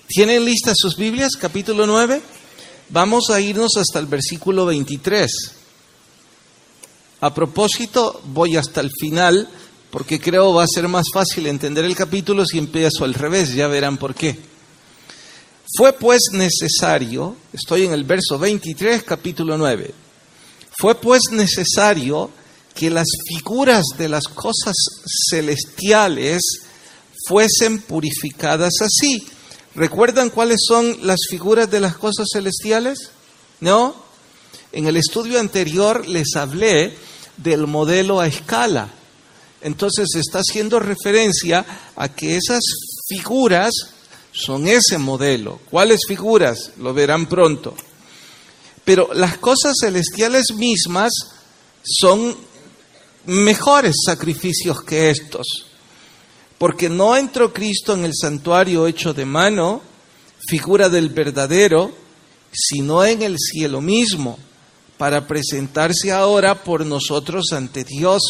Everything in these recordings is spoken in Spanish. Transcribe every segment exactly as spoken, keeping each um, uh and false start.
¿Tienen listas sus Biblias? Capítulo nueve. Vamos a irnos hasta el versículo veintitrés. A propósito, voy hasta el final, porque creo va a ser más fácil entender el capítulo si empiezo al revés, ya verán por qué. Fue pues necesario, estoy en el verso veintitrés, capítulo nueve. Fue pues necesario que las figuras de las cosas celestiales fuesen purificadas así. ¿Recuerdan cuáles son las figuras de las cosas celestiales? ¿No? En el estudio anterior les hablé del modelo a escala. Entonces está haciendo referencia a que esas figuras son ese modelo. ¿Cuáles figuras? Lo verán pronto. Pero las cosas celestiales mismas son mejores sacrificios que estos. Porque no entró Cristo en el santuario hecho de mano, figura del verdadero, sino en el cielo mismo, para presentarse ahora por nosotros ante Dios.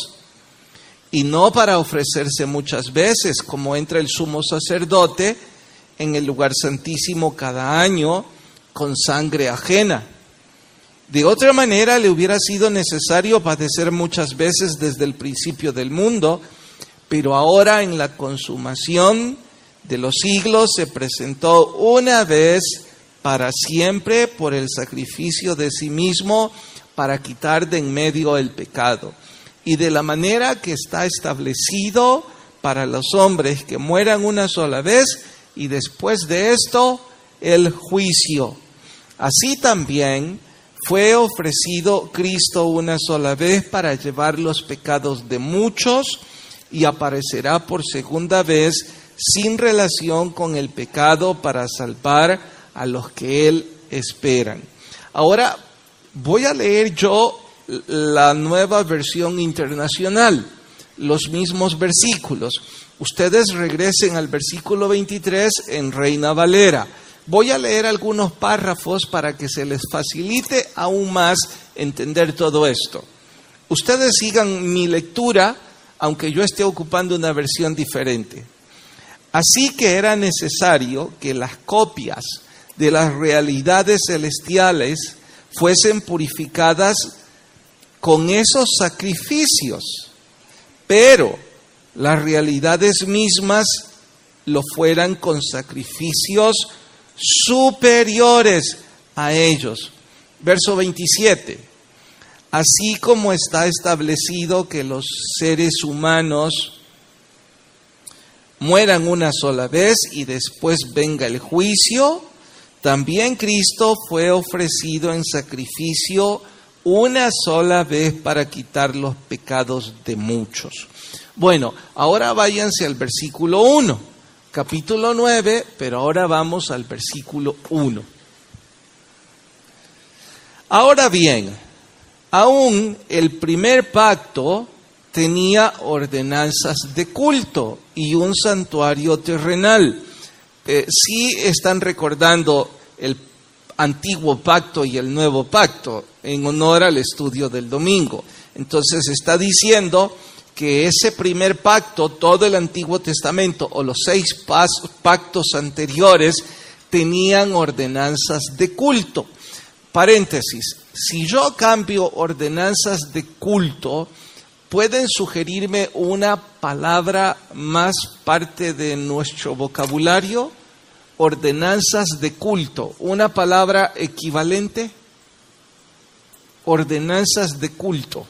Y no para ofrecerse muchas veces, como entra el sumo sacerdote en el lugar santísimo cada año, con sangre ajena. De otra manera, le hubiera sido necesario padecer muchas veces desde el principio del mundo, pero ahora en la consumación de los siglos se presentó una vez para siempre por el sacrificio de sí mismo para quitar de en medio el pecado. Y de la manera que está establecido para los hombres que mueran una sola vez y después de esto el juicio. Así también fue ofrecido Cristo una sola vez para llevar los pecados de muchos y aparecerá por segunda vez sin relación con el pecado para salvar a los que Él esperan. Ahora voy a leer yo la nueva versión internacional, los mismos versículos. Ustedes regresen al versículo veintitrés en Reina Valera. Voy a leer algunos párrafos para que se les facilite aún más entender todo esto. Ustedes sigan mi lectura, aunque yo esté ocupando una versión diferente. Así que era necesario que las copias de las realidades celestiales fuesen purificadas con esos sacrificios, pero las realidades mismas lo fueran con sacrificios superiores a ellos. Verso veintisiete. Así como está establecido que los seres humanos mueran una sola vez y después venga el juicio, también Cristo fue ofrecido en sacrificio una sola vez para quitar los pecados de muchos. Bueno, ahora váyanse al versículo uno, capítulo nueve, pero ahora vamos al versículo uno. Ahora bien, aún el primer pacto tenía ordenanzas de culto y un santuario terrenal. Eh, sí están recordando el antiguo pacto y el nuevo pacto en honor al estudio del domingo. Entonces está diciendo que ese primer pacto, todo el Antiguo Testamento o los seis pactos anteriores tenían ordenanzas de culto. Paréntesis, si yo cambio ordenanzas de culto, ¿pueden sugerirme una palabra más parte de nuestro vocabulario? Ordenanzas de culto, ¿una palabra equivalente? Ordenanzas de culto.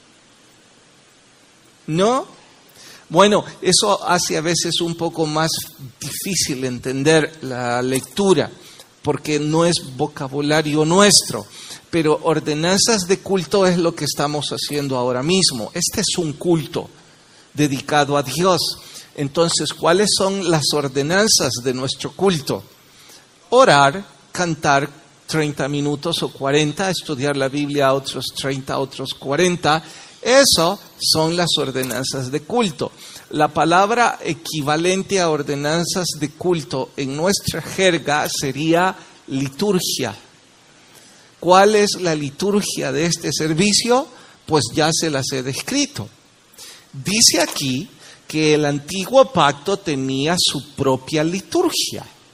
¿No? Bueno, eso hace a veces un poco más difícil entender la lectura, porque no es vocabulario nuestro. Pero ordenanzas de culto es lo que estamos haciendo ahora mismo. Este es un culto dedicado a Dios. Entonces, ¿cuáles son las ordenanzas de nuestro culto? Orar, cantar treinta minutos o cuarenta, estudiar la Biblia otros treinta, otros cuarenta. Eso son las ordenanzas de culto. La palabra equivalente a ordenanzas de culto en nuestra jerga sería liturgia. ¿Cuál es la liturgia de este servicio? Pues ya se las he descrito. Dice aquí que el antiguo pacto tenía su propia liturgia.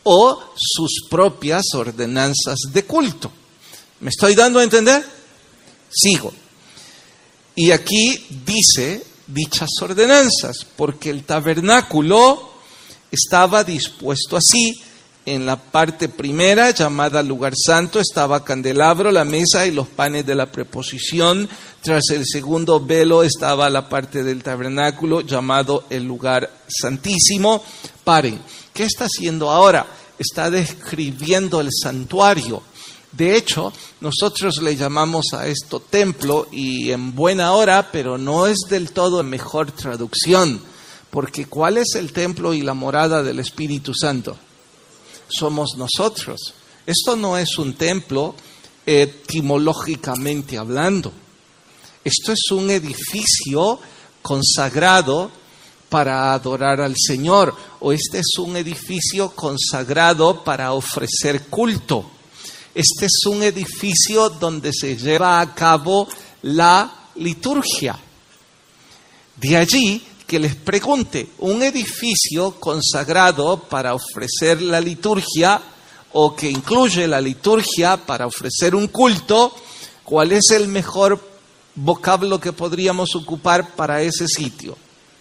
o sus propias ordenanzas de culto. ¿Me estoy dando a entender? Sigo. Y aquí dice dichas ordenanzas, porque el tabernáculo estaba dispuesto así. En la parte primera, llamada lugar santo, estaba candelabro, la mesa y los panes de la preposición. Tras el segundo velo estaba la parte del tabernáculo, llamado el lugar santísimo. Paren, ¿qué está haciendo ahora? Está describiendo el santuario. De hecho, nosotros le llamamos a esto templo, y en buena hora, pero no es del todo la mejor traducción. Porque ¿cuál es el templo y la morada del Espíritu Santo? Somos nosotros. Esto no es un templo etimológicamente hablando. Esto es un edificio consagrado para adorar al Señor, o este es un edificio consagrado para ofrecer culto. Este es un edificio donde se lleva a cabo la liturgia. De allí que les pregunte, un edificio consagrado para ofrecer la liturgia, o que incluye la liturgia para ofrecer un culto, ¿cuál es el mejor vocablo que podríamos ocupar para ese sitio?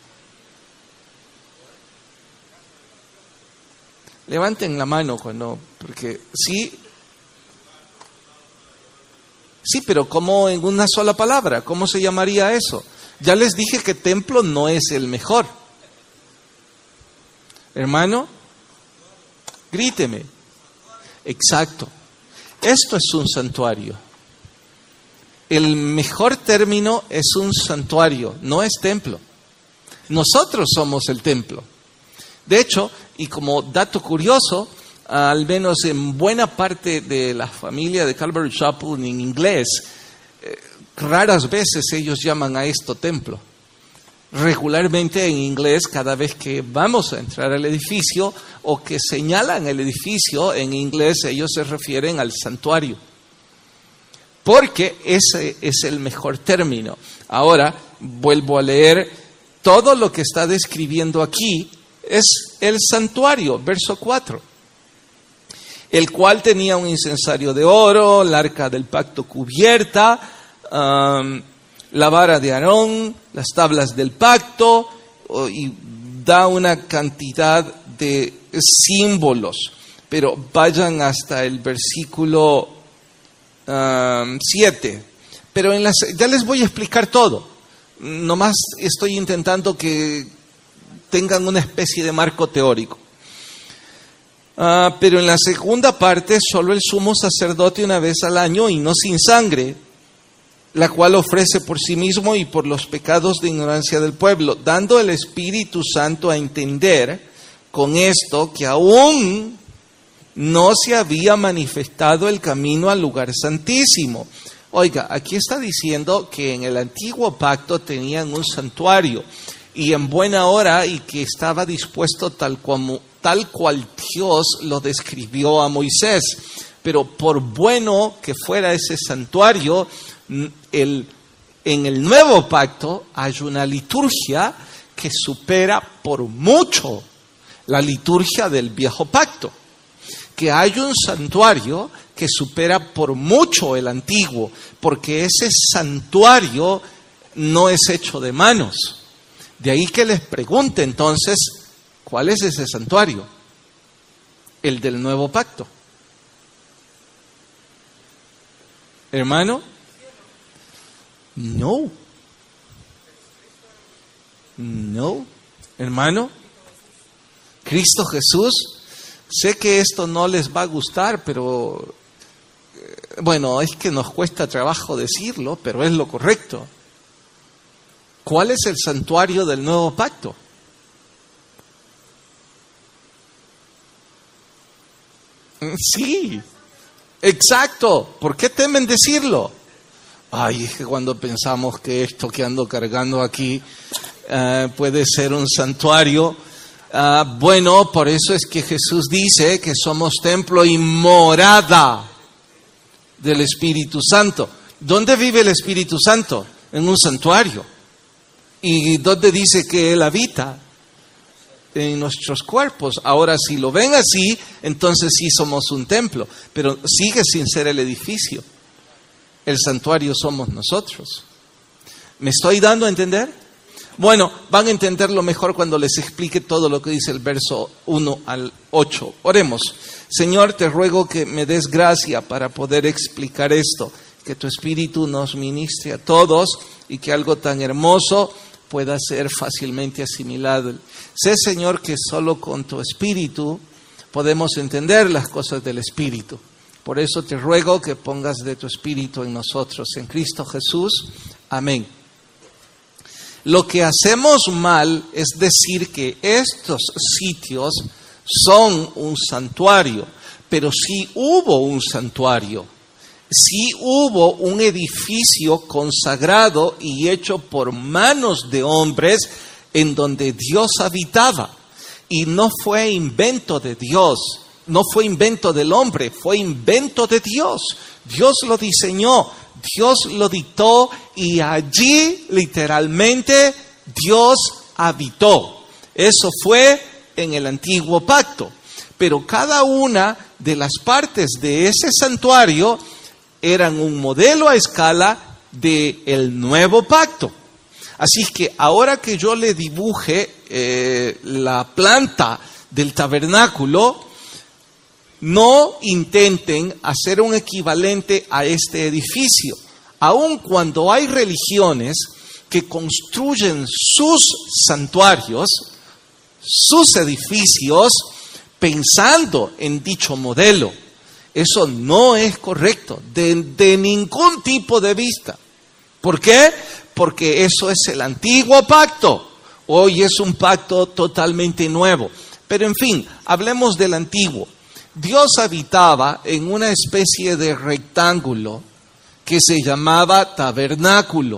Levanten la mano cuando, porque sí, sí, pero ¿cómo en una sola palabra? ¿Cómo se llamaría eso? Ya les dije que templo no es el mejor. Hermano, gríteme. Exacto. Esto es un santuario. El mejor término es un santuario, no es templo. Nosotros somos el templo. De hecho, y como dato curioso, al menos en buena parte de la familia de Calvary Chapel en inglés, eh, raras veces ellos llaman a esto templo. Regularmente en inglés, cada vez que vamos a entrar al edificio o que señalan el edificio, en inglés ellos se refieren al santuario. Porque ese es el mejor término. Ahora, vuelvo a leer, todo lo que está describiendo aquí es el santuario, verso cuatro. El cual tenía un incensario de oro, el arca del pacto cubierta, um, la vara de Aarón, las tablas del pacto, y da una cantidad de símbolos. Pero vayan hasta el versículo um, siete. Pero en las, ya les voy a explicar todo. Nomás estoy intentando que tengan una especie de marco teórico. Uh, pero en la segunda parte, solo el sumo sacerdote una vez al año y no sin sangre, la cual ofrece por sí mismo y por los pecados de ignorancia del pueblo, dando el Espíritu Santo a entender con esto que aún no se había manifestado el camino al lugar santísimo. Oiga, aquí está diciendo que en el antiguo pacto tenían un santuario y en buena hora, y que estaba dispuesto tal como, tal cual Dios lo describió a Moisés. Pero por bueno que fuera ese santuario, el, en el nuevo pacto hay una liturgia que supera por mucho la liturgia del viejo pacto. Que hay un santuario que supera por mucho el antiguo, porque ese santuario no es hecho de manos. De ahí que les pregunte entonces, ¿cuál es ese santuario? El del nuevo pacto. Hermano, no. No. Hermano, Cristo Jesús. Sé que esto no les va a gustar, pero bueno, es que nos cuesta trabajo decirlo, pero es lo correcto. ¿Cuál es el santuario del nuevo pacto? Sí, exacto. ¿Por qué temen decirlo? Ay, es que cuando pensamos que esto que ando cargando aquí uh, puede ser un santuario, uh, bueno, por eso es que Jesús dice que somos templo y morada del Espíritu Santo. ¿Dónde vive el Espíritu Santo? En un santuario. ¿Y dónde dice que Él habita? en nuestros cuerpos. Ahora, si lo ven así, entonces sí somos un templo, pero sigue sin ser el edificio. El santuario somos nosotros. ¿Me estoy dando a entender? Bueno, van a entenderlo mejor cuando les explique todo lo que dice el verso uno al ocho. Oremos. Señor, te ruego que me des gracia para poder explicar esto, que tu Espíritu nos ministre a todos y que algo tan hermoso pueda ser fácilmente asimilado. Sé, Señor, que solo con tu Espíritu podemos entender las cosas del Espíritu. Por eso te ruego que pongas de tu Espíritu en nosotros, en Cristo Jesús. Amén. Lo que hacemos mal es decir que estos sitios son un santuario, pero sí hubo un santuario, sí hubo un edificio consagrado y hecho por manos de hombres en donde Dios habitaba. Y no fue invento de Dios. No fue invento del hombre, fue invento de Dios. Dios lo diseñó, Dios lo dictó y allí literalmente Dios habitó. Eso fue en el antiguo pacto. Pero cada una de las partes de ese santuario eran un modelo a escala del nuevo pacto. Así que ahora que yo le dibuje eh, la planta del tabernáculo, no intenten hacer un equivalente a este edificio, aun cuando hay religiones que construyen sus santuarios, sus edificios, pensando en dicho modelo. Eso no es correcto, de, de ningún tipo de vista. ¿Por qué? Porque eso es el antiguo pacto. Hoy es un pacto totalmente nuevo. Pero en fin, hablemos del antiguo. Dios habitaba en una especie de rectángulo que se llamaba tabernáculo.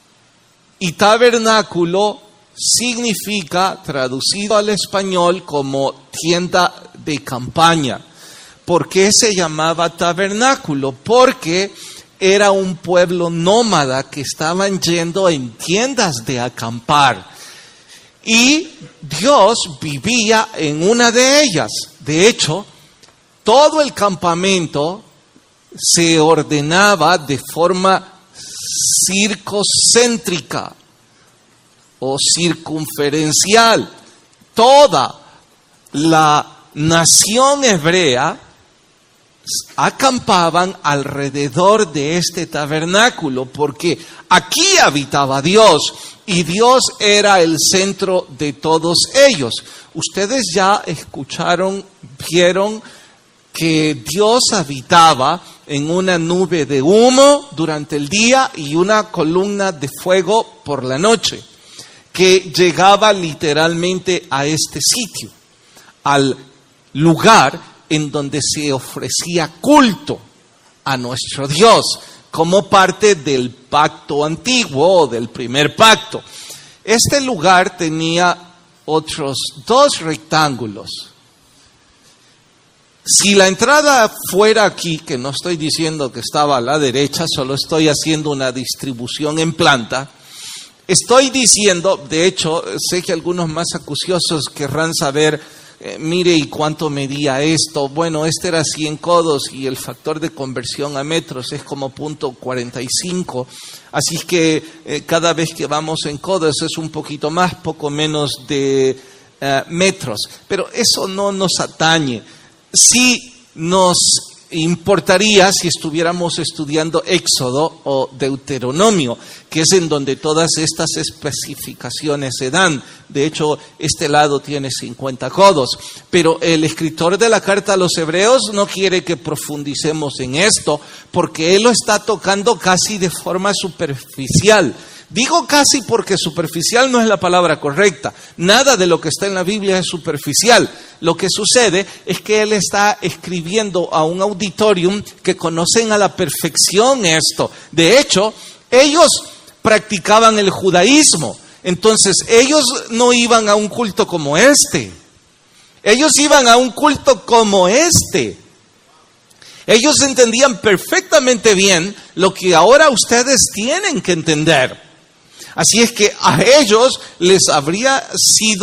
Y tabernáculo significa, traducido al español, como tienda de campaña. ¿Por qué se llamaba tabernáculo? Porque era un pueblo nómada que estaban yendo en tiendas de acampar. Y Dios vivía en una de ellas. De hecho, todo el campamento se ordenaba de forma circuncéntrica o circunferencial. Toda la nación hebrea acampaban alrededor de este tabernáculo porque aquí habitaba Dios y Dios era el centro de todos ellos. Ustedes ya escucharon, vieron que Dios habitaba en una nube de humo durante el día y una columna de fuego por la noche, que llegaba literalmente a este sitio, al lugar en donde se ofrecía culto a nuestro Dios, como parte del pacto antiguo o del primer pacto. Este lugar tenía otros dos rectángulos. Si la entrada fuera aquí, que no estoy diciendo que estaba a la derecha, solo estoy haciendo una distribución en planta, estoy diciendo, de hecho, sé que algunos más acuciosos querrán saber, eh, mire, ¿y cuánto medía esto? Bueno, este era cien codos y el factor de conversión a metros es como punto cuarenta y cinco, así que eh, cada vez que vamos en codos es un poquito más, poco menos de eh, metros, pero eso no nos atañe. Sí nos importaría si estuviéramos estudiando Éxodo o Deuteronomio, que es en donde todas estas especificaciones se dan. De hecho, este lado tiene cincuenta codos. Pero el escritor de la carta a los Hebreos no quiere que profundicemos en esto, porque él lo está tocando casi de forma superficial. Digo casi porque superficial no es la palabra correcta. Nada de lo que está en la Biblia es superficial. Lo que sucede es que él está escribiendo a un auditorium que conocen a la perfección esto. De hecho, ellos practicaban el judaísmo. Entonces, ellos no iban a un culto como este. Ellos iban a un culto como este. Ellos entendían perfectamente bien lo que ahora ustedes tienen que entender. Así es que a ellos les habría sido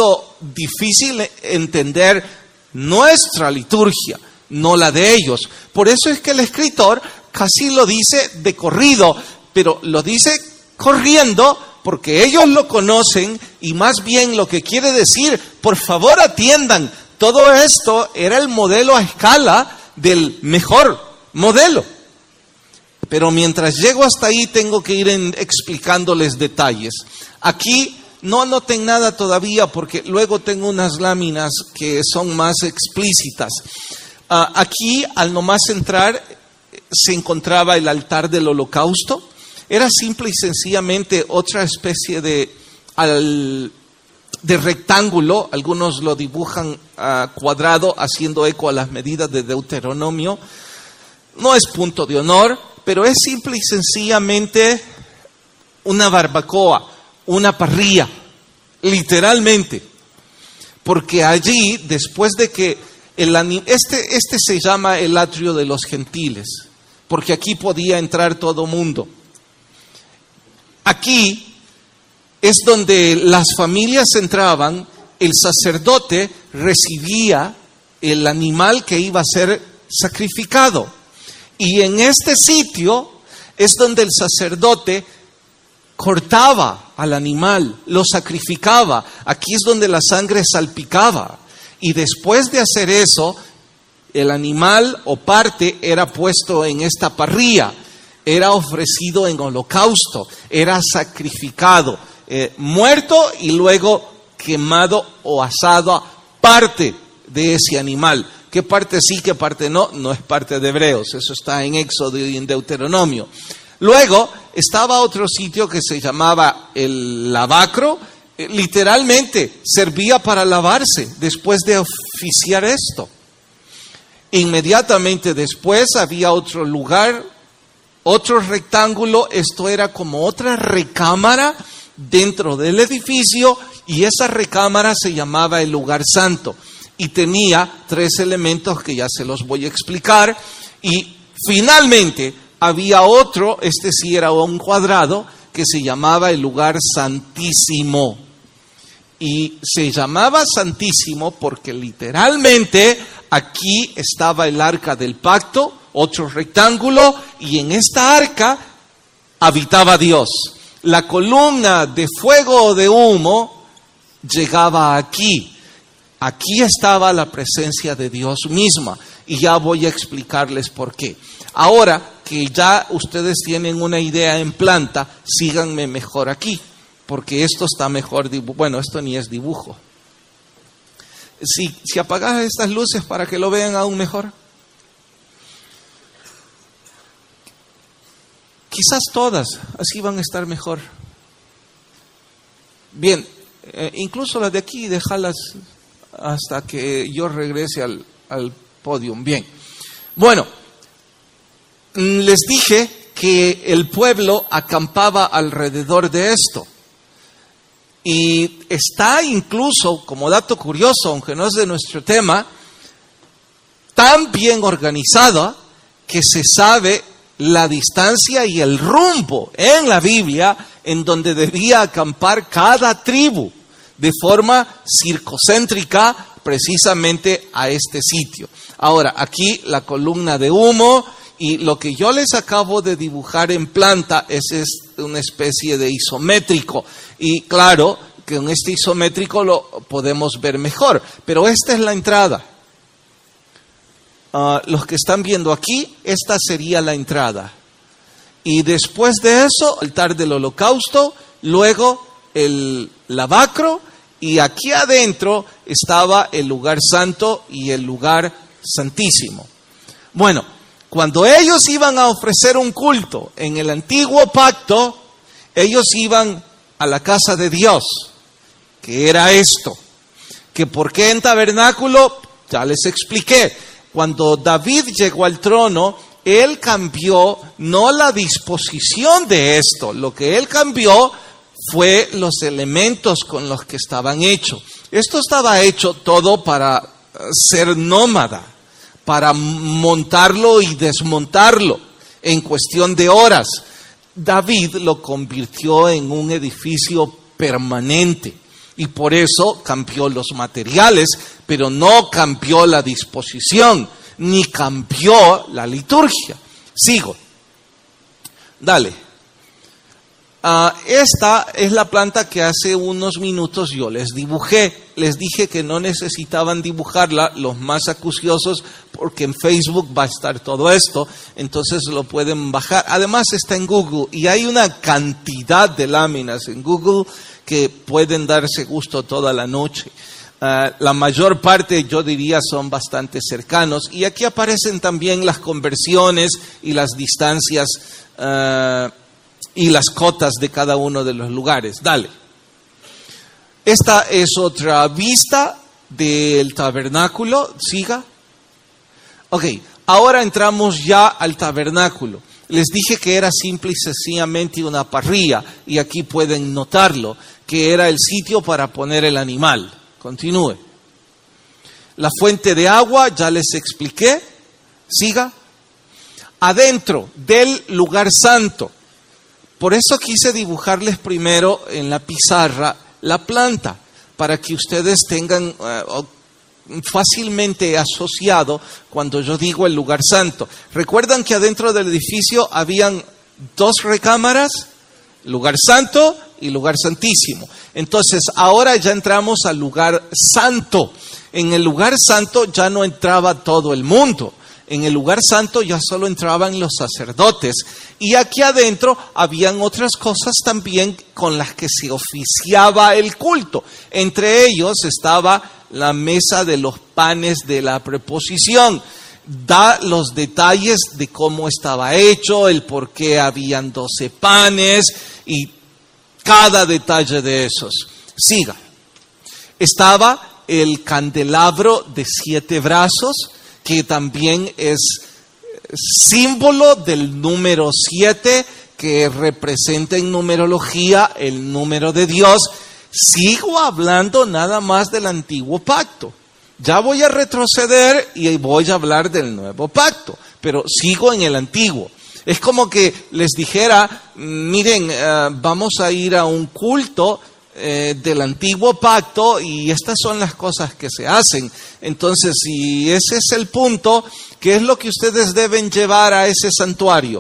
difícil entender nuestra liturgia, no la de ellos. Por eso es que el escritor casi lo dice de corrido, pero lo dice corriendo porque ellos lo conocen y más bien lo que quiere decir, por favor atiendan, todo esto era el modelo a escala del mejor modelo. Pero mientras llego hasta ahí tengo que ir en, explicándoles detalles. Aquí no anoten nada todavía porque luego tengo unas láminas que son más explícitas. Uh, aquí, al nomás entrar, se encontraba el altar del holocausto. Era simple y sencillamente otra especie de, al, de rectángulo. Algunos lo dibujan uh, cuadrado, haciendo eco a las medidas de Deuteronomio. No es punto de honor, pero es simple y sencillamente una barbacoa, una parrilla, literalmente. Porque allí, después de que el este, este se llama el atrio de los gentiles, porque aquí podía entrar todo mundo. Aquí es donde las familias entraban, el sacerdote recibía el animal que iba a ser sacrificado. Y en este sitio es donde el sacerdote cortaba al animal, lo sacrificaba. Aquí es donde la sangre salpicaba. Y después de hacer eso, el animal o parte era puesto en esta parrilla, era ofrecido en holocausto, era sacrificado, eh, muerto y luego quemado o asado parte de ese animal. ¿Qué parte sí, qué parte no? No es parte de Hebreos, eso está en Éxodo y en Deuteronomio. Luego estaba otro sitio que se llamaba el lavacro, eh, literalmente servía para lavarse después de oficiar esto. Inmediatamente después había otro lugar, otro rectángulo, esto era como otra recámara dentro del edificio y esa recámara se llamaba el lugar santo y tenía tres elementos que ya se los voy a explicar y finalmente había otro, este sí era un cuadrado, que se llamaba el lugar santísimo. Y se llamaba santísimo porque literalmente aquí estaba el arca del pacto, otro rectángulo, y en esta arca habitaba Dios. La columna de fuego o de humo llegaba aquí. Aquí estaba la presencia de Dios misma. Y ya voy a explicarles por qué. Ahora que ya ustedes tienen una idea en planta, síganme mejor aquí. Porque esto está mejor dibujo. Bueno, esto ni es dibujo. Si, si apagas estas luces para que lo vean aún mejor. Quizás todas, así van a estar mejor. Bien, eh, incluso las de aquí, déjalas hasta que yo regrese al, al podium. Bien, bueno, les dije que el pueblo acampaba alrededor de esto. Y está incluso, como dato curioso, aunque no es de nuestro tema, tan bien organizada que se sabe la distancia y el rumbo en la Biblia en donde debía acampar cada tribu de forma circuncéntrica precisamente a este sitio. Ahora, aquí la columna de humo y lo que yo les acabo de dibujar en planta es, es una especie de isométrico. Y claro, que en este isométrico lo podemos ver mejor. Pero esta es la entrada. Uh, los que están viendo aquí, esta sería la entrada. Y después de eso, altar del holocausto, luego el lavacro, y aquí adentro estaba el lugar santo y el lugar santísimo. Bueno, cuando ellos iban a ofrecer un culto en el antiguo pacto, ellos iban a la casa de Dios, que era esto. ¿Que por qué en tabernáculo? Ya les expliqué. Cuando David llegó al trono, él cambió no la disposición de esto, lo que él cambió fue los elementos con los que estaban hechos. Esto estaba hecho todo para ser nómada, para montarlo y desmontarlo en cuestión de horas. David lo convirtió en un edificio permanente. Y por eso cambió los materiales, pero no cambió la disposición, ni cambió la liturgia. Sigo. Dale. Uh, esta es la planta que hace unos minutos yo les dibujé. Les dije que no necesitaban dibujarla los más acuciosos porque en Facebook va a estar todo esto, entonces lo pueden bajar. Además está en Google y hay una cantidad de láminas en Google que pueden darse gusto toda la noche. Uh, la mayor parte, yo diría, son bastante cercanos. Y aquí aparecen también las conversiones y las distancias uh, y las cotas de cada uno de los lugares. Dale. Esta es otra vista del tabernáculo. Siga. Ok, ahora entramos ya al tabernáculo. Les dije que era simple y sencillamente una parrilla, y aquí pueden notarlo, que era el sitio para poner el animal. Continúe. La fuente de agua, ya les expliqué. Siga. Adentro del lugar santo. Por eso quise dibujarles primero en la pizarra la planta, para que ustedes tengan uh, fácilmente asociado cuando yo digo el lugar santo. ¿Recuerdan que adentro del edificio habían dos recámaras? Lugar santo y lugar santísimo. Entonces, ahora ya entramos al lugar santo. En el lugar santo ya no entraba todo el mundo. En el lugar santo ya solo entraban los sacerdotes. Y aquí adentro habían otras cosas también con las que se oficiaba el culto. Entre ellos estaba la mesa de los panes de la preposición. Da los detalles de cómo estaba hecho, el por qué habían doce panes y cada detalle de esos. Siga. Estaba el candelabro de siete brazos, que también es símbolo del número siete, que representa en numerología el número de Dios. Sigo hablando nada más del antiguo pacto. Ya voy a retroceder y voy a hablar del nuevo pacto, pero sigo en el antiguo. Es como que les dijera, miren, uh, vamos a ir a un culto Eh, del antiguo pacto y estas son las cosas que se hacen. Entonces, si ese es el punto, ¿qué es lo que ustedes deben llevar a ese santuario?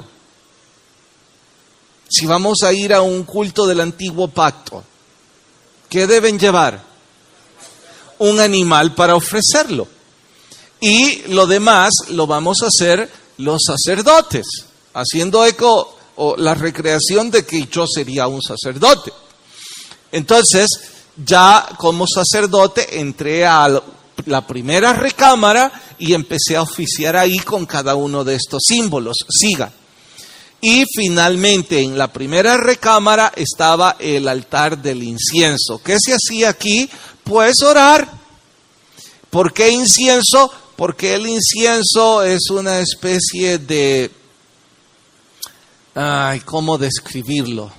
Si vamos a ir a un culto del antiguo pacto, ¿qué deben llevar? Un animal para ofrecerlo. Y lo demás lo vamos a hacer los sacerdotes, haciendo eco o la recreación de que yo sería un sacerdote. Entonces, ya como sacerdote entré a la primera recámara y empecé a oficiar ahí con cada uno de estos símbolos. Siga. Y finalmente en la primera recámara estaba el altar del incienso. ¿Qué se hacía aquí? Pues orar. ¿Por qué incienso? Porque el incienso es una especie de... Ay, ¿cómo describirlo?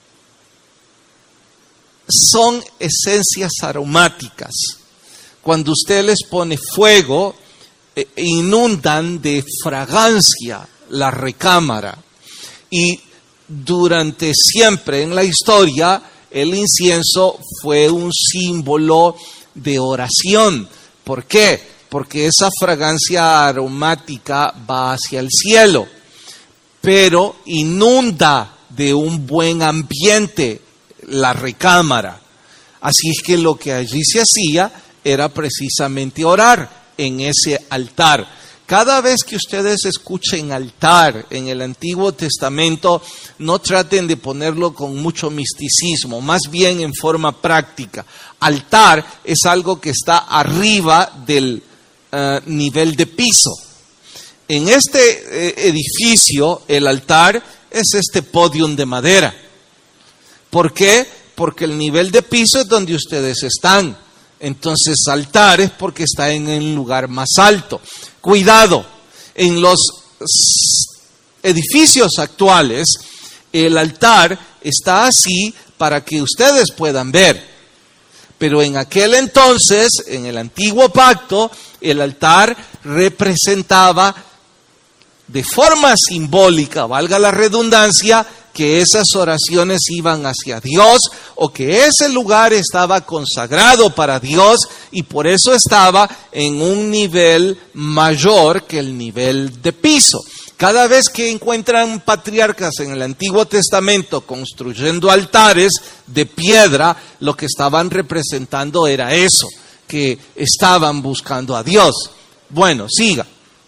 Son esencias aromáticas. Cuando usted les pone fuego, eh, inundan de fragancia la recámara. Y durante siempre en la historia, el incienso fue un símbolo de oración. ¿Por qué? Porque esa fragancia aromática va hacia el cielo, pero inunda de un buen ambiente la recámara. Así es que lo que allí se hacía era precisamente orar en ese altar. Cada vez que ustedes escuchen altar en el Antiguo Testamento, no traten de ponerlo con mucho misticismo, más bien en forma práctica. Altar es algo que está arriba del uh, nivel de piso. En este eh, edificio, el altar es este podium de madera. ¿Por qué? Porque el nivel de piso es donde ustedes están. Entonces, altar es porque está en el lugar más alto. Cuidado, en los edificios actuales, el altar está así para que ustedes puedan ver. Pero en aquel entonces, en el antiguo pacto, el altar representaba de forma simbólica, valga la redundancia, que esas oraciones iban hacia Dios o que ese lugar estaba consagrado para Dios y por eso estaba en un nivel mayor que el nivel de piso. Cada vez que encuentran patriarcas en el Antiguo Testamento construyendo altares de piedra, lo que estaban representando era eso, que estaban buscando a Dios. Bueno, siga.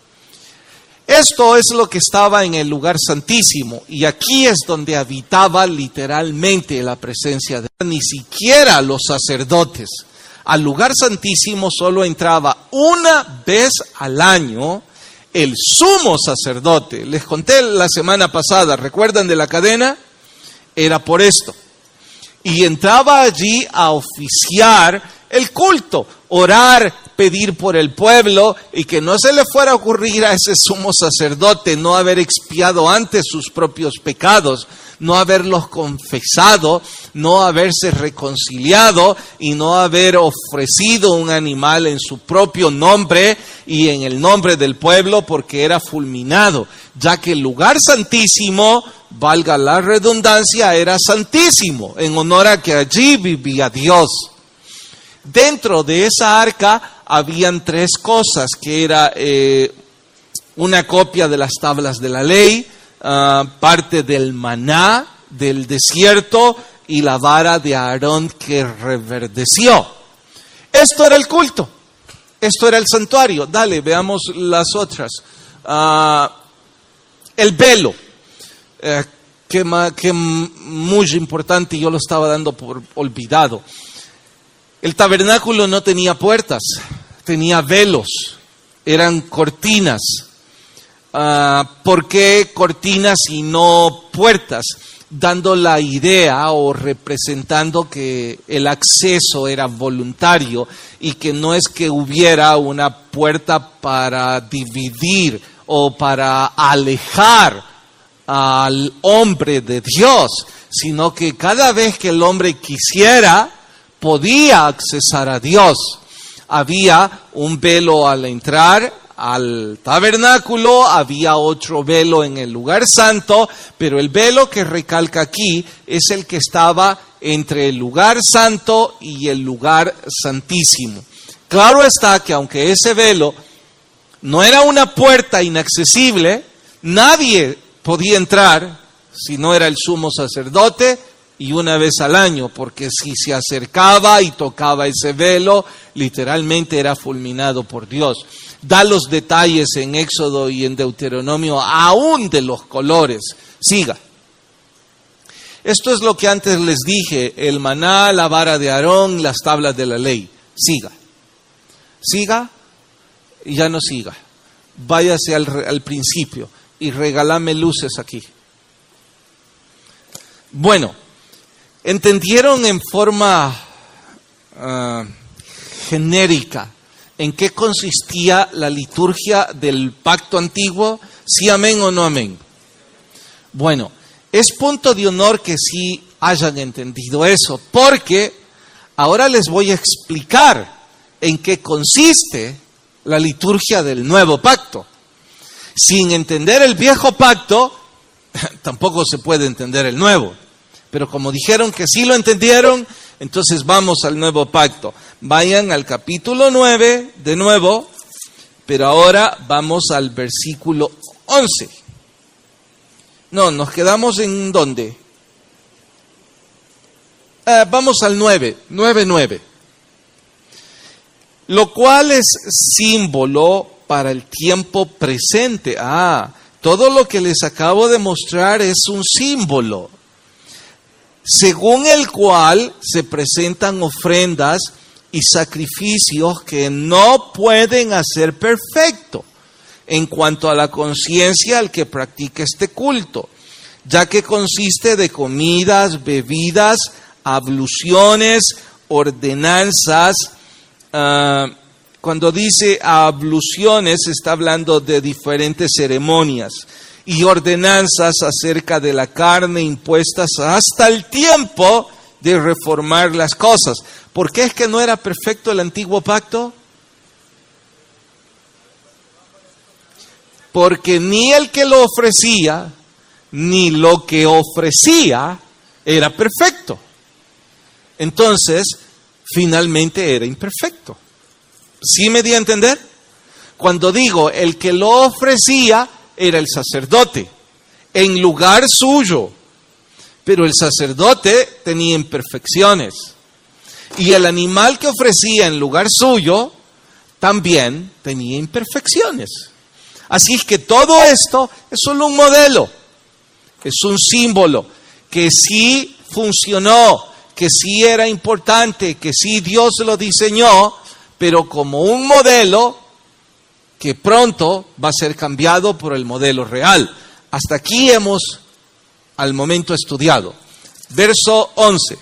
Esto es lo que estaba en el lugar santísimo y aquí es donde habitaba literalmente la presencia de Dios. Ni siquiera los sacerdotes. Al lugar santísimo solo entraba una vez al año el sumo sacerdote. Les conté la semana pasada, ¿recuerdan de la cadena? Era por esto. Y entraba allí a oficiar el culto, orar, pedir por el pueblo y que no se le fuera a ocurrir a ese sumo sacerdote no haber expiado antes sus propios pecados, no haberlos confesado, no haberse reconciliado y no haber ofrecido un animal en su propio nombre y en el nombre del pueblo porque era fulminado, ya que el lugar santísimo, valga la redundancia, era santísimo en honor a que allí vivía Dios. Dentro de esa arca habían tres cosas, que era eh, una copia de las tablas de la ley, uh, parte del maná del desierto y la vara de Aarón que reverdeció. Esto era el culto, esto era el santuario. Dale, veamos las otras. Uh, el velo, eh, que, que muy importante, yo lo estaba dando por olvidado. El tabernáculo no tenía puertas, tenía velos, eran cortinas. Uh, ¿Por qué cortinas y no puertas? Dando la idea o representando que el acceso era voluntario y que no es que hubiera una puerta para dividir o para alejar al hombre de Dios, sino que cada vez que el hombre quisiera, podía accesar a Dios. Había un velo al entrar al tabernáculo, había otro velo en el lugar santo, pero el velo que recalca aquí es el que estaba entre el lugar santo y el lugar santísimo. Claro está que aunque ese velo no era una puerta inaccesible, nadie podía entrar si no era el sumo sacerdote, y una vez al año, porque si se acercaba y tocaba ese velo, literalmente era fulminado por Dios. Da los detalles en Éxodo y en Deuteronomio, aún de los colores. Siga. Esto es lo que antes les dije, el maná, la vara de Aarón, las tablas de la ley. Siga. Siga y ya no siga. Váyase al, al principio y regálame luces aquí. Bueno. ¿Entendieron en forma uh, genérica en qué consistía la liturgia del pacto antiguo? ¿Sí amén o no amén? Bueno, es punto de honor que sí hayan entendido eso, porque ahora les voy a explicar en qué consiste la liturgia del nuevo pacto. Sin entender el viejo pacto, tampoco se puede entender el nuevo. Pero como dijeron que sí lo entendieron, entonces vamos al nuevo pacto. Vayan al capítulo nueve de nuevo, pero ahora vamos al versículo once. No, nos quedamos en ¿dónde? Eh, vamos al nueve, nueve, nueve. Lo cual es símbolo para el tiempo presente. Ah, todo lo que les acabo de mostrar es un símbolo, según el cual se presentan ofrendas y sacrificios que no pueden hacer perfecto en cuanto a la conciencia al que practica este culto, ya que consiste de comidas, bebidas, abluciones, ordenanzas. Uh, cuando dice abluciones, está hablando de diferentes ceremonias y ordenanzas acerca de la carne impuestas hasta el tiempo de reformar las cosas. ¿Por qué es que no era perfecto el antiguo pacto? Porque ni el que lo ofrecía, ni lo que ofrecía era perfecto. Entonces, finalmente era imperfecto. ¿Sí me di a entender? Cuando digo el que lo ofrecía era el sacerdote, en lugar suyo. Pero el sacerdote tenía imperfecciones. Y el animal que ofrecía en lugar suyo también tenía imperfecciones. Así es que todo esto es solo un modelo, es un símbolo que sí funcionó, que sí era importante, que sí Dios lo diseñó, pero como un modelo que pronto va a ser cambiado por el modelo real. Hasta aquí hemos al momento estudiado. Verso once.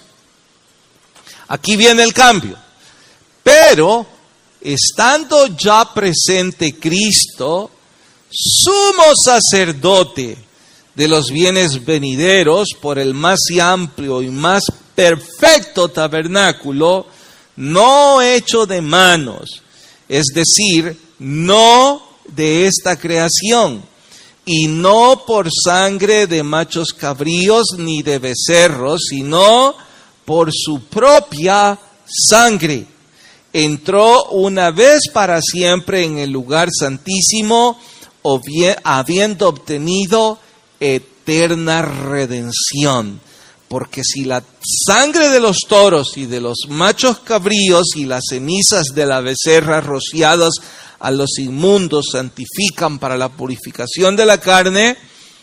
Aquí viene el cambio. Pero, estando ya presente Cristo, sumo sacerdote de los bienes venideros por el más amplio y más perfecto tabernáculo, no hecho de manos, es decir, no de esta creación, y no por sangre de machos cabríos ni de becerros, sino por su propia sangre. Entró una vez para siempre en el lugar santísimo, habiendo obtenido eterna redención. Porque si la sangre de los toros y de los machos cabríos y las cenizas de la becerra rociadas a los inmundos santifican para la purificación de la carne,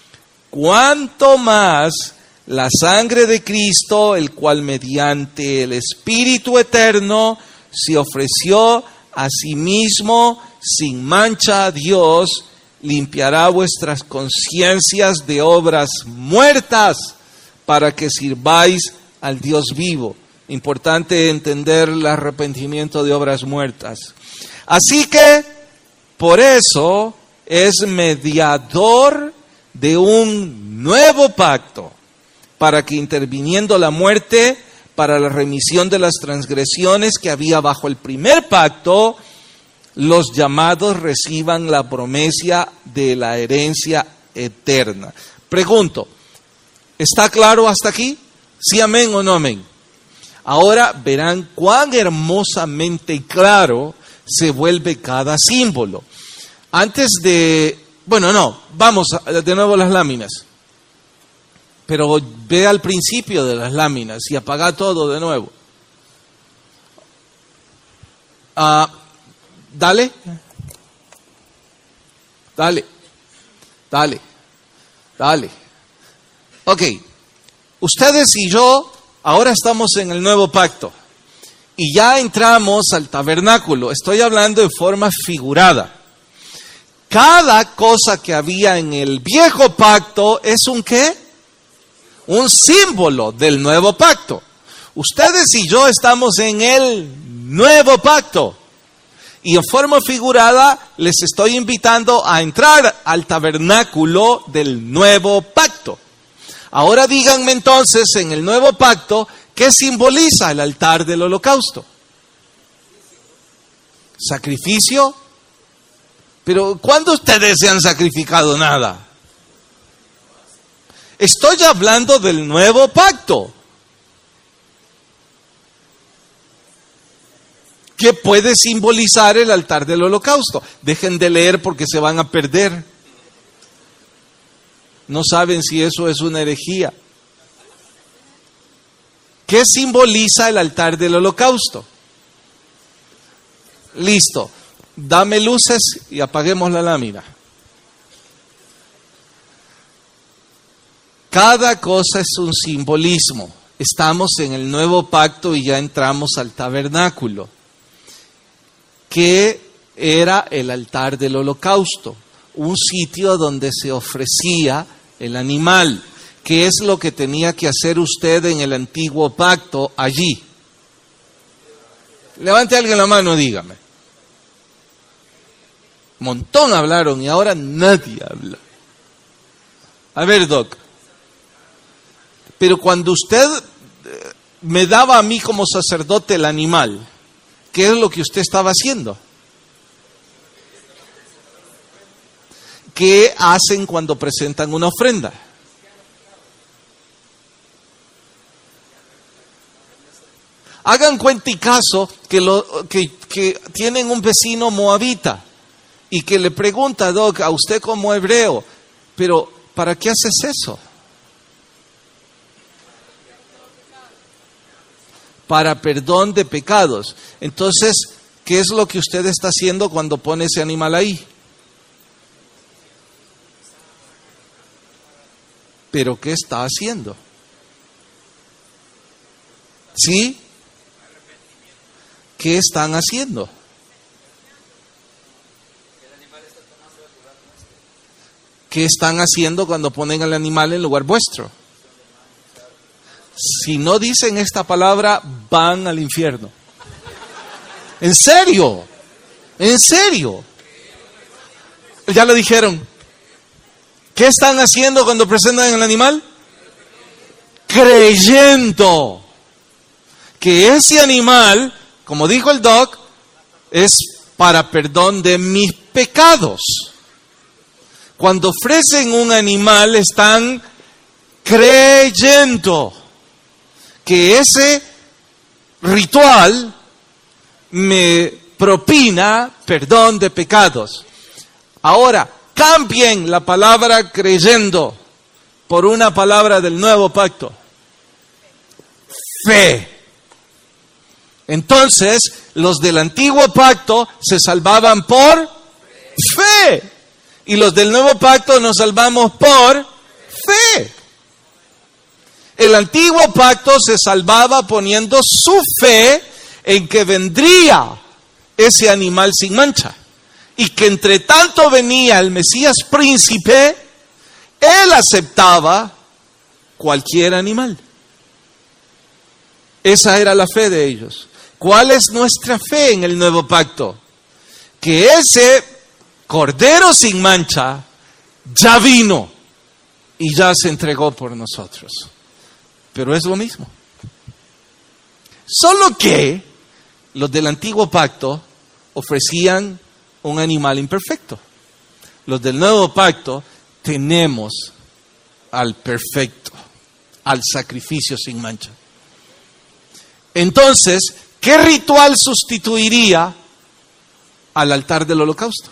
cuánto más la sangre de Cristo, el cual mediante el Espíritu eterno se ofreció a sí mismo sin mancha a Dios, limpiará vuestras conciencias de obras muertas para que sirváis al Dios vivo. Importante entender el arrepentimiento de obras muertas. Así que, por eso, es mediador de un nuevo pacto, para que interviniendo la muerte, para la remisión de las transgresiones que había bajo el primer pacto, los llamados reciban la promesa de la herencia eterna. Pregunto, ¿está claro hasta aquí? ¿Sí amén o no amén? Ahora verán cuán hermosamente claro se vuelve cada símbolo. Antes de... Bueno, no, vamos de nuevo a las láminas. Pero ve al principio de las láminas y apaga todo de nuevo. Ah, dale. Dale. Dale. Dale. Ok. Ustedes y yo ahora estamos en el nuevo pacto. Y ya entramos al tabernáculo. Estoy hablando de forma figurada. Cada cosa que había en el viejo pacto es un ¿qué? Un símbolo del nuevo pacto. Ustedes y yo estamos en el nuevo pacto. Y en forma figurada les estoy invitando a entrar al tabernáculo del nuevo pacto. Ahora díganme entonces, en el nuevo pacto, ¿qué simboliza el altar del holocausto? ¿Sacrificio? Pero ¿cuándo ustedes se han sacrificado nada? Estoy hablando del nuevo pacto. ¿Qué puede simbolizar el altar del holocausto? Dejen de leer porque se van a perder. No saben si eso es una herejía. ¿Qué simboliza el altar del holocausto? Listo. Dame luces y apaguemos la lámina. Cada cosa es un simbolismo. Estamos en el nuevo pacto y ya entramos al tabernáculo, que era el altar del holocausto, un sitio donde se ofrecía el animal. ¿Qué es lo que tenía que hacer usted en el antiguo pacto allí? Levante alguien la mano, dígame. Montón hablaron y ahora nadie habla. A ver, Doc. Pero cuando usted me daba a mí como sacerdote el animal, ¿qué es lo que usted estaba haciendo? ¿Qué hacen cuando presentan una ofrenda? Hagan cuenta y caso que, lo, que, que tienen un vecino moabita y que le pregunta, Doc, a usted como hebreo, pero ¿para qué haces eso? Para perdón de pecados. Entonces, ¿qué es lo que usted está haciendo cuando pone ese animal ahí? ¿Pero qué está haciendo? ¿Sí? ¿Qué están haciendo? ¿Qué están haciendo cuando ponen al animal en lugar vuestro? Si no dicen esta palabra, van al infierno. ¿En serio? ¿En serio? Ya lo dijeron. ¿Qué están haciendo cuando presentan el animal? Creyendo que ese animal, como dijo el Doc, es para perdón de mis pecados. Cuando ofrecen un animal, están creyendo que ese ritual me propina perdón de pecados. Ahora, cambien la palabra creyendo por una palabra del nuevo pacto. Fe. Entonces, los del antiguo pacto se salvaban por fe. Y los del nuevo pacto nos salvamos por fe. El antiguo pacto se salvaba poniendo su fe en que vendría ese animal sin mancha. Y que entre tanto venía el Mesías príncipe, él aceptaba cualquier animal. Esa era la fe de ellos. ¿Cuál es nuestra fe en el nuevo pacto? Que ese Cordero sin mancha ya vino y ya se entregó por nosotros. Pero es lo mismo. Solo que los del antiguo pacto ofrecían un animal imperfecto. Los del nuevo pacto tenemos al perfecto, al sacrificio sin mancha. Entonces, ¿qué ritual sustituiría al altar del holocausto?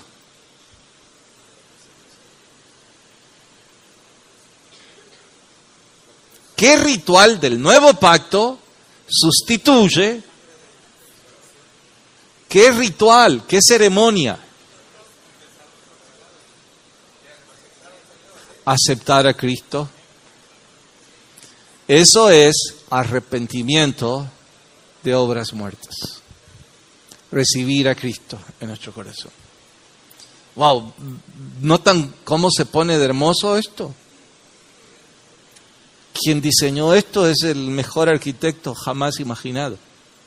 ¿Qué ritual del nuevo pacto sustituye? ¿Qué ritual? ¿Qué ceremonia? Aceptar a Cristo. Eso es arrepentimiento de obras muertas. Recibir a Cristo en nuestro corazón. Wow, ¿notan cómo se pone de hermoso esto? Quien diseñó esto es el mejor arquitecto jamás imaginado.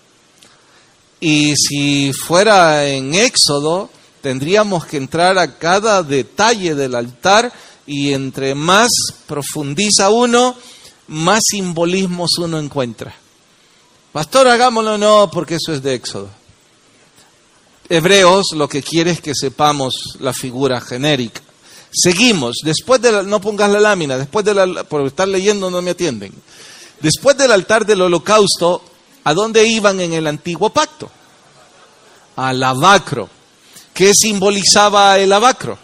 Y si fuera en Éxodo, tendríamos que entrar a cada detalle del altar y entre más profundiza uno, más simbolismos uno encuentra. Pastor, hagámoslo, no, porque eso es de Éxodo. Hebreos lo que quiere es que sepamos la figura genérica. Seguimos, después de la, no pongas la lámina, después de la, por estar leyendo no me atienden. Después del altar del holocausto, ¿a dónde iban en el antiguo pacto? Al lavacro. ¿Qué simbolizaba el lavacro?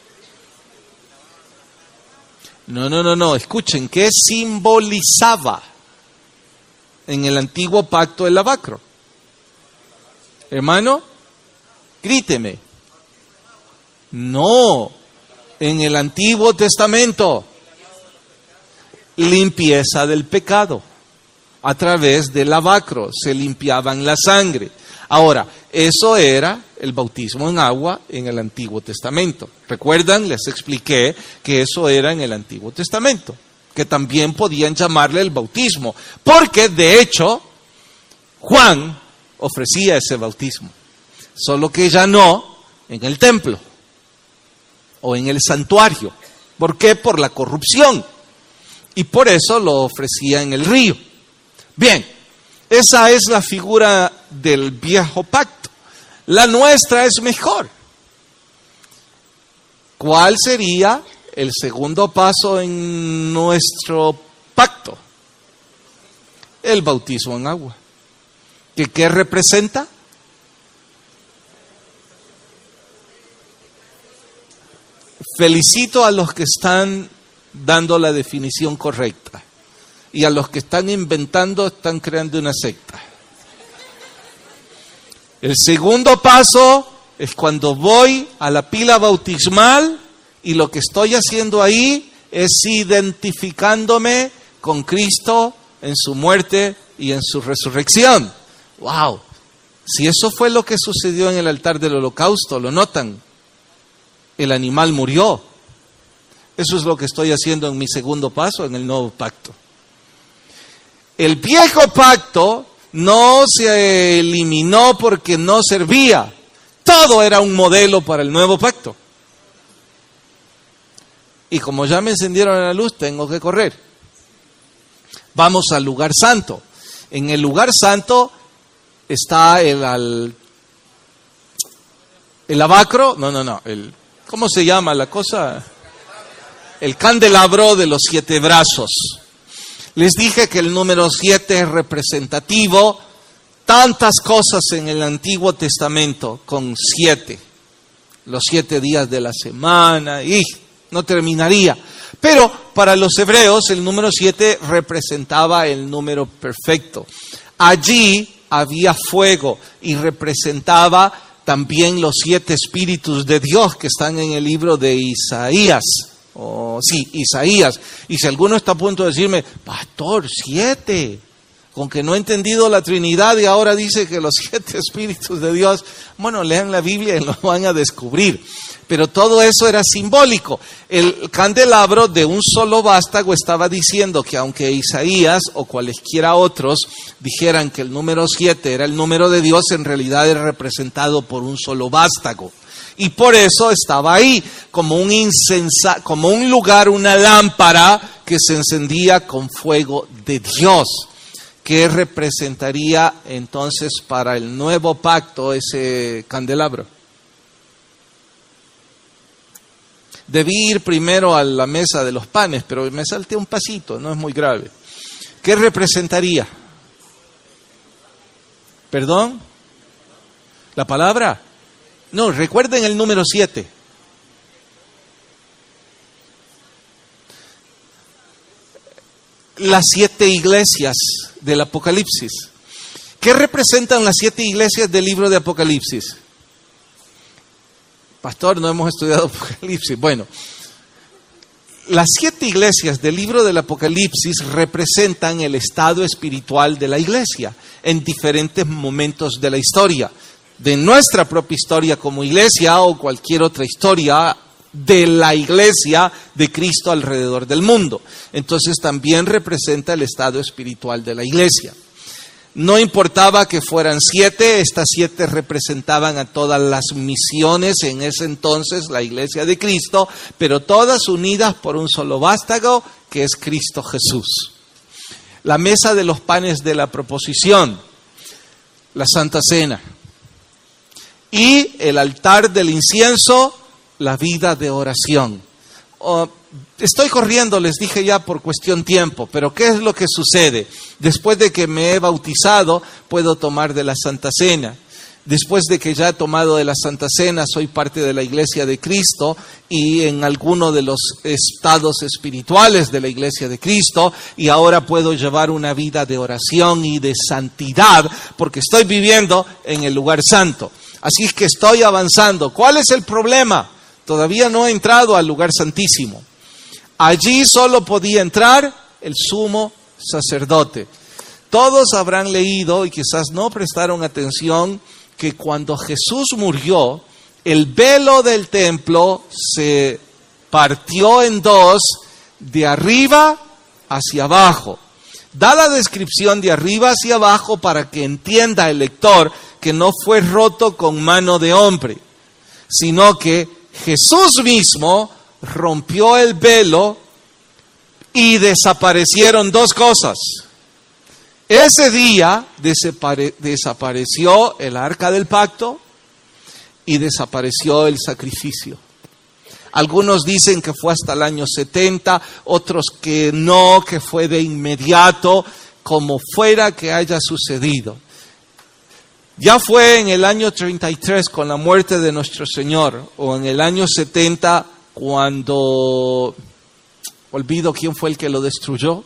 No, no, no, no, escuchen, ¿qué simbolizaba en el antiguo pacto el lavacro? Hermano, gríteme. No. En el Antiguo Testamento, limpieza del pecado. A través del lavacro se limpiaban la sangre. Ahora, eso era el bautismo en agua en el Antiguo Testamento. ¿Recuerdan? Les expliqué que eso era en el Antiguo Testamento. Que también podían llamarle el bautismo. Porque, de hecho, Juan ofrecía ese bautismo. Solo que ya no en el templo. O en el santuario. ¿Por qué? Por la corrupción. Y por eso lo ofrecía en el río. Bien, esa es la figura del viejo pacto. La nuestra es mejor. ¿Cuál sería el segundo paso en nuestro pacto? El bautismo en agua. ¿Que qué representa? Felicito a los que están dando la definición correcta. Y a los que están inventando, están creando una secta. El segundo paso es cuando voy a la pila bautismal y lo que estoy haciendo ahí es identificándome con Cristo en su muerte y en su resurrección. ¡Wow! Si eso fue lo que sucedió en el altar del holocausto, ¿lo notan? El animal murió. Eso es lo que estoy haciendo en mi segundo paso, en el nuevo pacto. El viejo pacto no se eliminó porque no servía. Todo era un modelo para el nuevo pacto. Y como ya me encendieron la luz, tengo que correr. Vamos al lugar santo. En el lugar santo está el, el, el lavacro, no, no, no, el, ¿cómo se llama la cosa? El candelabro de los siete brazos. Les dije que el número siete es representativo. Tantas cosas en el Antiguo Testamento con siete. Los siete días de la semana, y no terminaría. Pero para los hebreos el número siete representaba el número perfecto. Allí había fuego y representaba también los siete espíritus de Dios que están en el libro de Isaías. Oh, sí, Isaías. Y si alguno está a punto de decirme, pastor, siete, con que no he entendido la Trinidad y ahora dice que los siete espíritus de Dios, bueno, lean la Biblia y lo van a descubrir. Pero todo eso era simbólico. El candelabro de un solo vástago estaba diciendo que aunque Isaías o cualesquiera otros dijeran que el número siete era el número de Dios, en realidad era representado por un solo vástago. Y por eso estaba ahí, como un incensa, como un lugar, una lámpara que se encendía con fuego de Dios, que representaría entonces para el nuevo pacto ese candelabro. Debí ir primero a la mesa de los panes, pero me salté un pasito, no es muy grave. ¿Qué representaría? ¿Perdón? ¿La palabra? No, recuerden el número siete. Las siete iglesias del Apocalipsis. ¿Qué representan las siete iglesias del libro de Apocalipsis? Pastor, no hemos estudiado Apocalipsis. Bueno, las siete iglesias del libro del Apocalipsis representan el estado espiritual de la iglesia en diferentes momentos de la historia, de nuestra propia historia como iglesia o cualquier otra historia de la iglesia de Cristo alrededor del mundo. Entonces también representa el estado espiritual de la iglesia. No importaba que fueran siete, estas siete representaban a todas las misiones en ese entonces, la iglesia de Cristo, pero todas unidas por un solo vástago, que es Cristo Jesús. La mesa de los panes de la proposición, la Santa Cena, y el altar del incienso, la vida de oración. Oh, estoy corriendo, les dije ya por cuestión tiempo, pero ¿qué es lo que sucede? Después de que me he bautizado, puedo tomar de la Santa Cena. Después de que ya he tomado de la Santa Cena, soy parte de la Iglesia de Cristo y en alguno de los estados espirituales de la Iglesia de Cristo, y ahora puedo llevar una vida de oración y de santidad porque estoy viviendo en el lugar santo. Así es que estoy avanzando. ¿Cuál es el problema? Todavía no he entrado al lugar santísimo. Allí solo podía entrar el sumo sacerdote. Todos habrán leído y quizás no prestaron atención que cuando Jesús murió, el velo del templo se partió en dos, de arriba hacia abajo. Da la descripción de arriba hacia abajo para que entienda el lector que no fue roto con mano de hombre, sino que Jesús mismo rompió el velo y desaparecieron dos cosas. Ese día desapare- desapareció el arca del pacto y desapareció el sacrificio. Algunos dicen que fue hasta el año setenta, otros que no, que fue de inmediato, como fuera que haya sucedido. Ya fue en el año treinta y tres con la muerte de nuestro Señor, o en el año setenta cuando, olvido quién fue el que lo destruyó.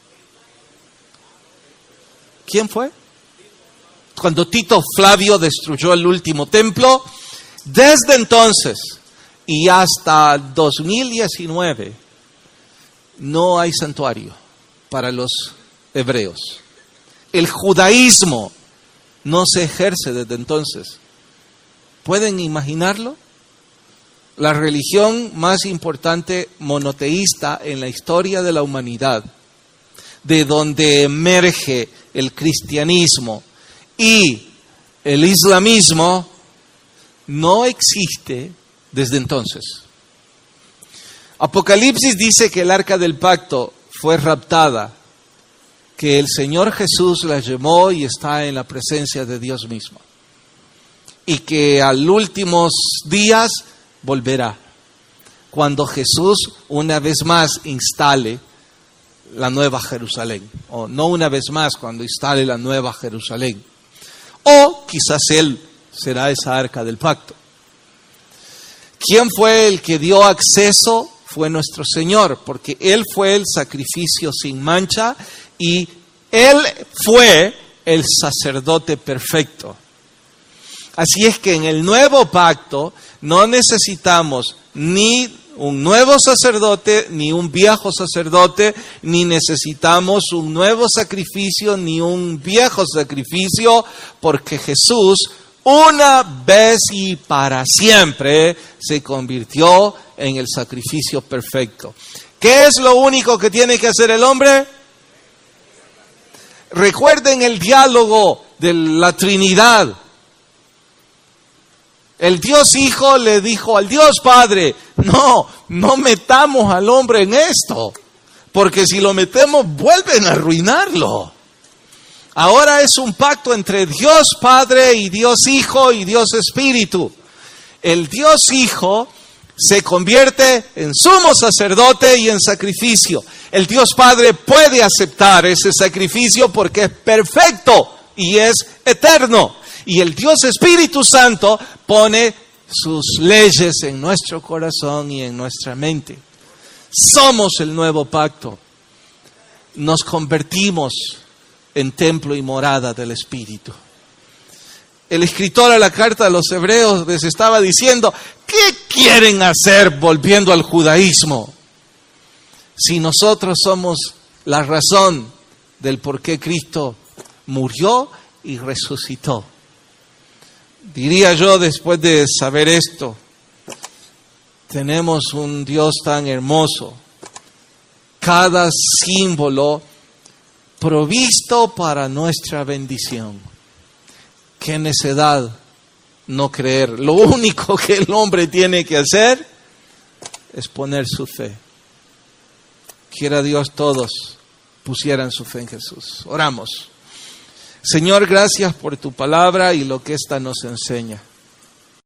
¿Quién fue? Cuando Tito Flavio destruyó el último templo. Desde entonces y hasta dos mil diecinueve no hay santuario para los hebreos. El judaísmo no se ejerce desde entonces. ¿Pueden imaginarlo? La religión más importante monoteísta en la historia de la humanidad, de donde emerge el cristianismo y el islamismo, no existe desde entonces. Apocalipsis dice que el arca del pacto fue raptada, que el Señor Jesús la llevó y está en la presencia de Dios mismo. Y que al últimos días volverá, cuando Jesús una vez más instale la nueva Jerusalén. O no una vez más, cuando instale la nueva Jerusalén. O quizás Él será esa arca del pacto. ¿Quién fue el que dio acceso? Fue nuestro Señor, porque Él fue el sacrificio sin mancha y Él fue el sacerdote perfecto. Así es que en el nuevo pacto no necesitamos ni un nuevo sacerdote, ni un viejo sacerdote, ni necesitamos un nuevo sacrificio, ni un viejo sacrificio, porque Jesús, una vez y para siempre, se convirtió en el sacrificio perfecto. ¿Qué es lo único que tiene que hacer el hombre? Recuerden el diálogo de la Trinidad. El Dios Hijo le dijo al Dios Padre, no, no metamos al hombre en esto, porque si lo metemos vuelven a arruinarlo. Ahora es un pacto entre Dios Padre y Dios Hijo y Dios Espíritu. El Dios Hijo se convierte en sumo sacerdote y en sacrificio. El Dios Padre puede aceptar ese sacrificio porque es perfecto y es eterno. Y el Dios Espíritu Santo pone sus leyes en nuestro corazón y en nuestra mente. Somos el nuevo pacto. Nos convertimos en templo y morada del Espíritu. El escritor a la carta de los Hebreos les estaba diciendo, ¿qué quieren hacer volviendo al judaísmo? Si nosotros somos la razón del por qué Cristo murió y resucitó. Diría yo, después de saber esto, tenemos un Dios tan hermoso, cada símbolo provisto para nuestra bendición. Qué necedad no creer. Lo único que el hombre tiene que hacer es poner su fe. Quiera Dios todos pusieran su fe en Jesús. Oramos. Señor, gracias por tu palabra y lo que ésta nos enseña.